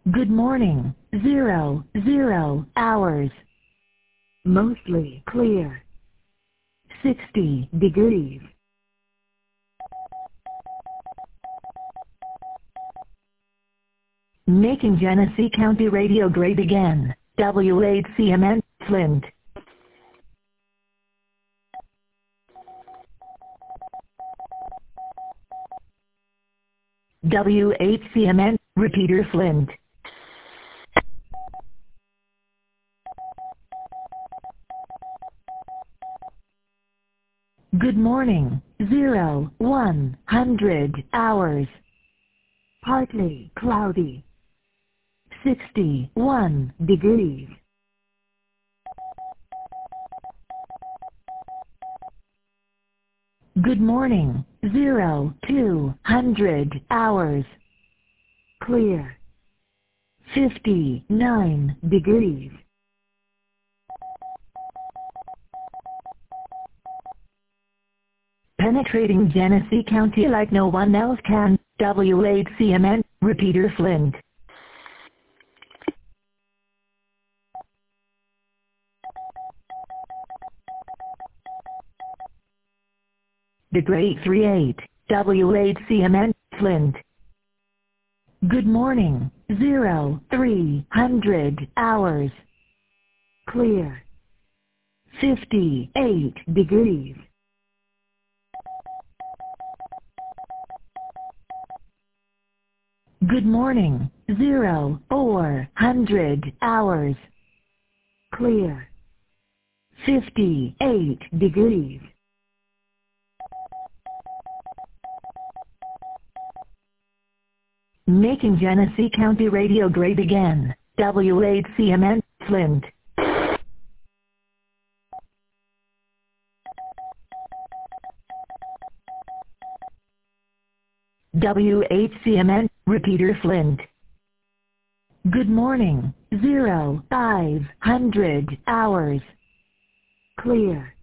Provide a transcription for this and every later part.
Good morning, 00 hours. Mostly clear. 60 degrees. Making Genesee County radio great again. WHCMN, Flint. WHCMN, Repeater Flint. Good morning, 100 hours. Partly cloudy. 61 degrees. Good morning, 200 hours. Clear. 59 degrees. Penetrating Genesee County like no one else can. WHCMN, Repeater Flint. The Great 38, WHCMN, Flint. Good morning, 300 hours. Clear. 58 degrees. Good morning, 400 hours. Clear. 58 degrees. Making Genesee County radio great again. WHCMN, Flint. WHCMN, Repeater Flint. Good morning, 500 hours. Clear.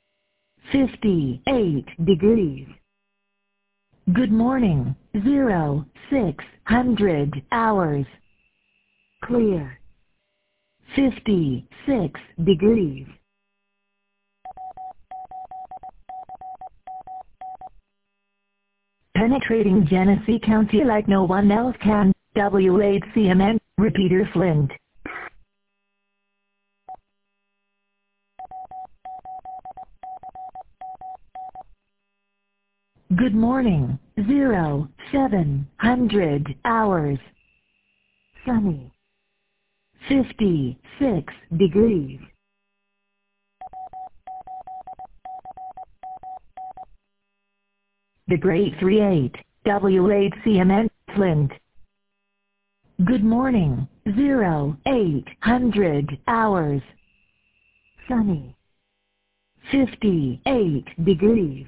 58 degrees. Good morning, 600 hours. Clear. 56 degrees. Penetrating Genesee County like no one else can. WHCMN, Repeater Flint. Good morning, 700 hours. Sunny. 56 degrees. The Great 38, WHCMN, Flint. Good morning, 800 hours. Sunny. 58 degrees.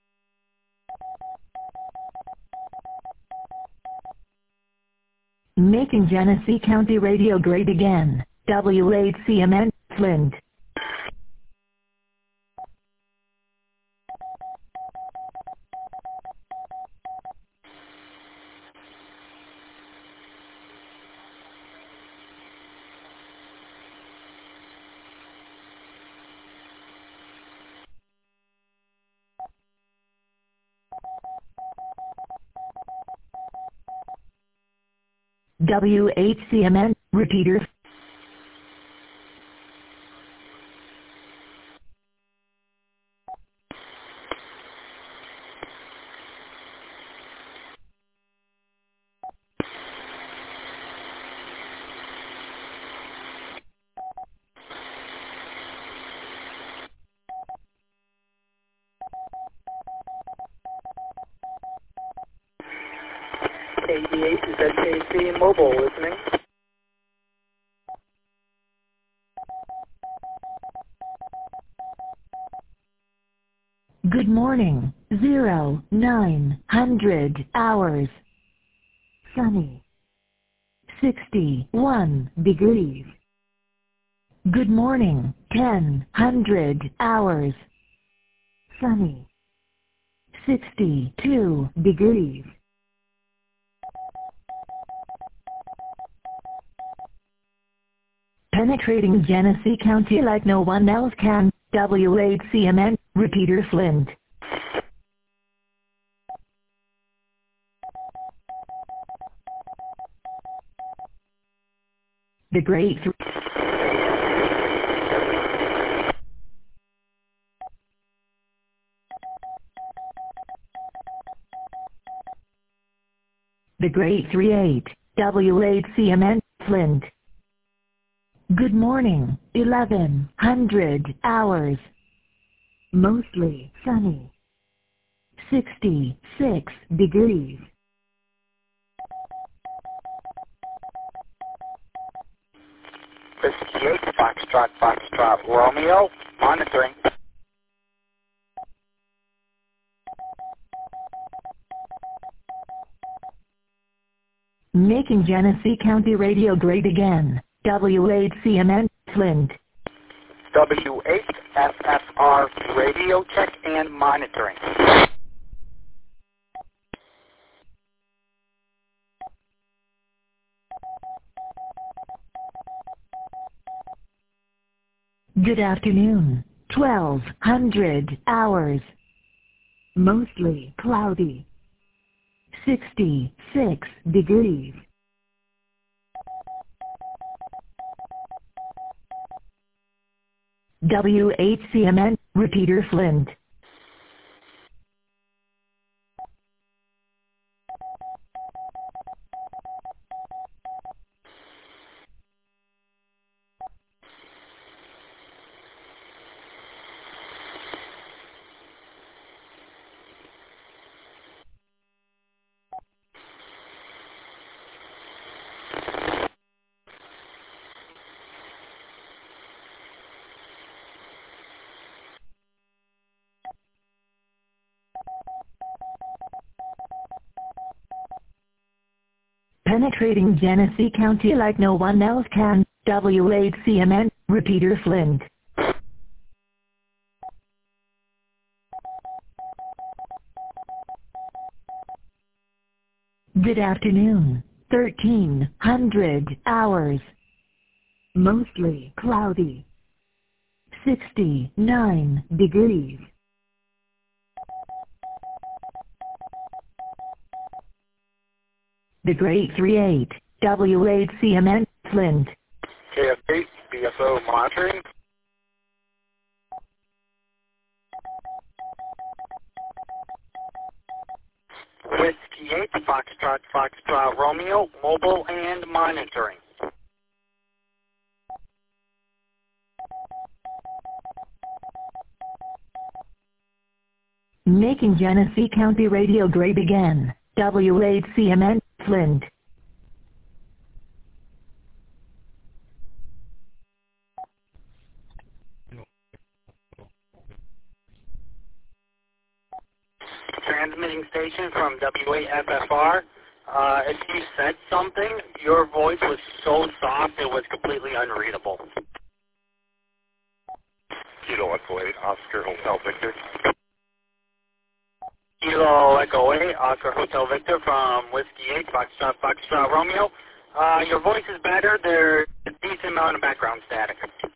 Making Genesee County radio great again. WHCMN, Flint. WHCMN, Repeater. KD8 is SKC Mobile listening. Good morning, 900 hours. Sunny. 61 degrees. Good morning, 1000 hours. Sunny. 62 degrees. Penetrating Genesee County like no one else can. W8CMN, Repeater Flint. The Great The Great 38, W8CMN, Flint. Good morning, 1100 hours. Mostly sunny. 66 degrees. Whiskey 8, Foxtrot, Romeo, monitoring. Making Genesee County radio great again. W8CMN, Flint. W8FFR, radio check and monitoring. Good afternoon, 1200 hours. Mostly cloudy. 66 degrees. W8CMN, Repeater Flint. Penetrating Genesee County like no one else can. W8CMN, Repeater Flint. Good afternoon, 1300 hours. Mostly cloudy. 69 degrees. The Great 38, W8CMN, Flint. KF8, BSO monitoring. Whiskey 8, Foxtrot, Romeo, mobile and monitoring. Making Genesee County radio great again. W8CMN, Flint. Transmitting station from W8FFR. If you said something, your voice was so soft it was completely unreadable. Kilo Echo 8, Oscar Hotel Victor. Kilo Echo 8, Oscar Hotel Victor from Whiskey 8, Foxtrot, Romeo. Your voice is better. There's a decent amount of background static.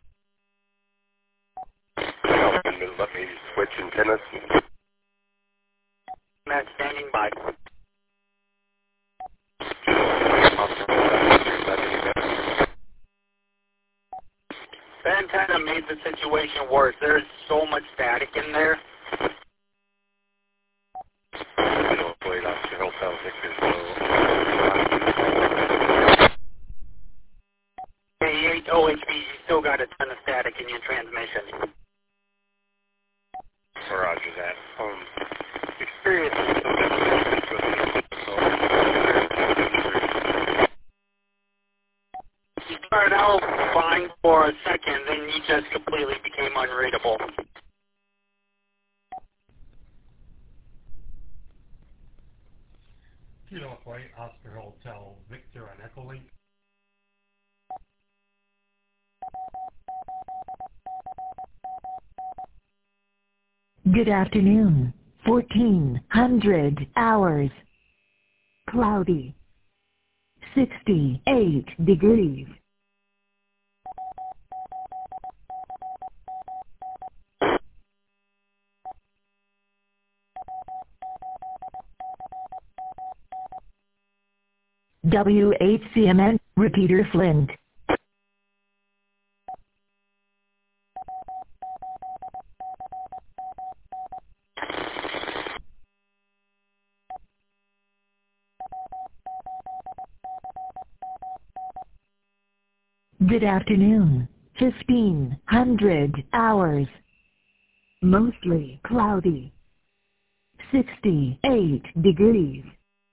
Let me switch antennas. Matt standing by. The antenna made the situation worse. There's so much static in there. K8 OHB, you still got a ton of static in your transmission. Roger that. Experience. You started out fine for a second, then you just completely became unreadable. Kilo Echo 8, Oscar Hotel Victor on Echolink. Good afternoon, 1400 hours. Cloudy. 68 degrees. WHCMN, repeater Flint. Good afternoon. 1500 hours. Mostly cloudy. 68 degrees.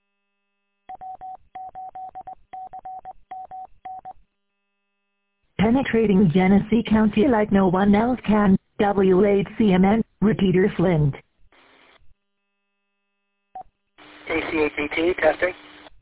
Penetrating Genesee County like no one else can. WHCMN, repeater Flint. KCAPT, testing.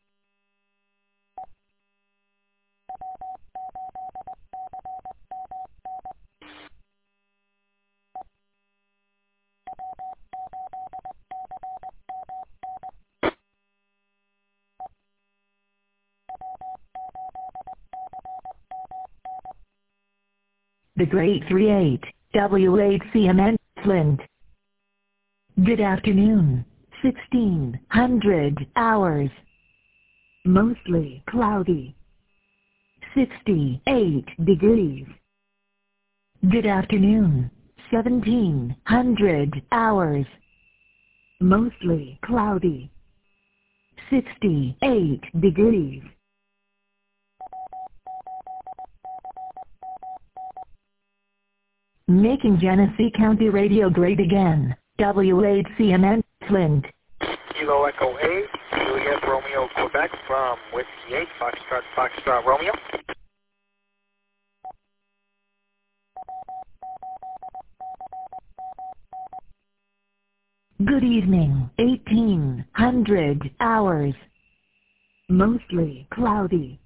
The Great 38, WHCMN, Flint. Good afternoon. 1600 hours. Mostly cloudy. 68 degrees. Good afternoon. 1700 hours. Mostly cloudy. 68 degrees. Making Genesee County radio great again. WHCMN, Flint. Kilo Echo 8, Juliet Romeo, Quebec from Whiskey 8, Foxtrot Romeo. Good evening. 1800 hours. Mostly cloudy.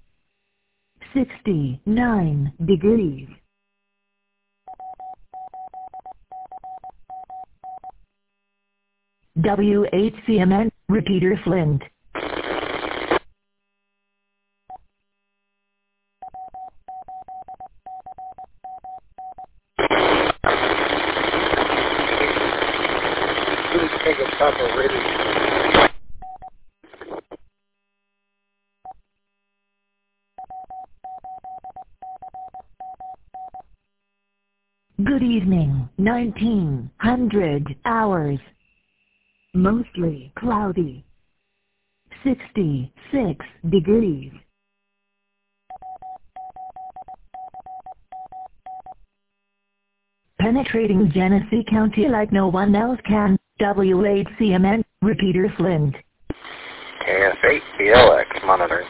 69 degrees. WHCMN, repeater Flint. Please take a couple really. Good evening. 1900 hours. Mostly cloudy. 66 degrees. Penetrating Genesee County like no one else can. WHCMN, repeater Flint. KS8 BLX monitoring.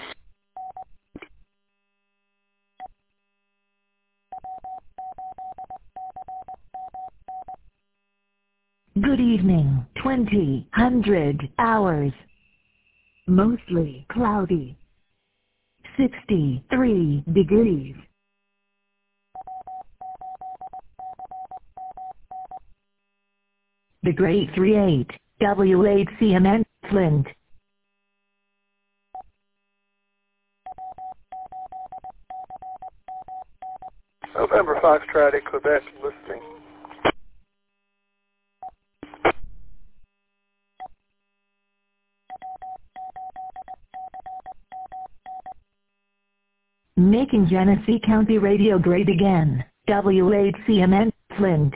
Good evening. 2000 hours. Mostly cloudy. 63 degrees. The Great 38, WHCMN, Flint. November Foxtrot at Quebec listening. Making Genesee County radio great again. WHCMN, Flint.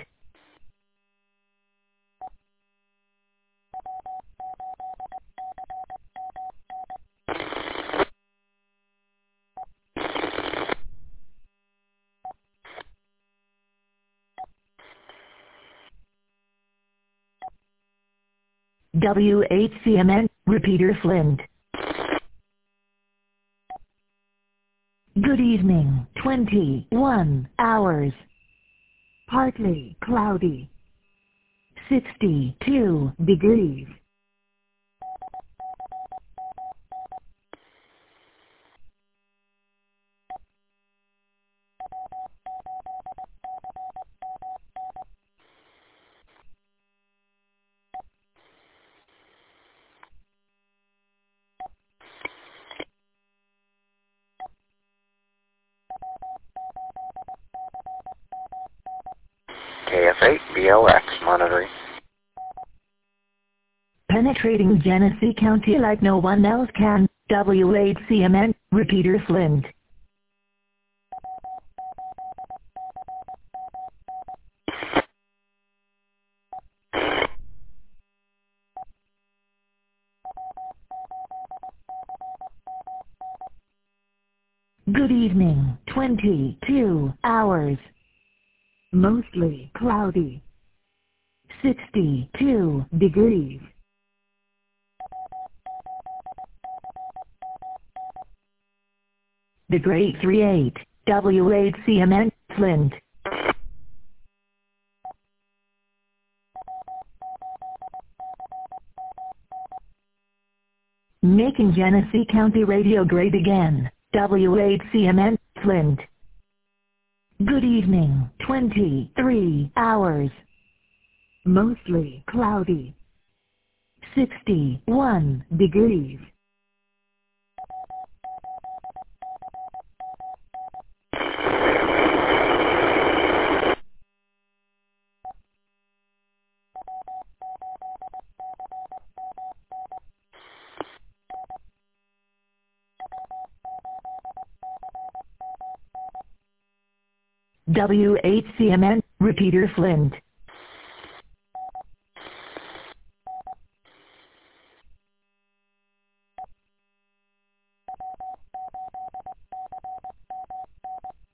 WHCMN, repeater Flint. Good evening. 21 hours. Partly cloudy. 62 degrees. KS8 BLX monitoring. Penetrating Genesee County like no one else can. WHCMN, repeater Flint. Good evening, 22 hours. Mostly cloudy. 62 degrees. The Great 38, WHCMN, Flint. Making Genesee County radio great again, WHCMN, Flint. Good evening, 23 hours. Mostly cloudy. 61 degrees. WHCMN, repeater Flint.